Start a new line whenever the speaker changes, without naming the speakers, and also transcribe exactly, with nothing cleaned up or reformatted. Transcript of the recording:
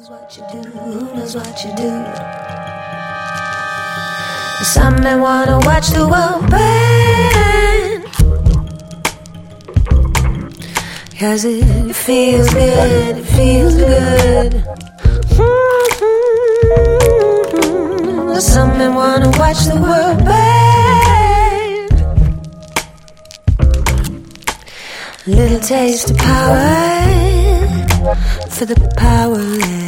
knows what you do? Who knows what you do? Some men wanna watch the world burn, 'cause it feels good, it feels good. Mm-hmm. Some men wanna watch the world burn. Little taste of power for the powerless.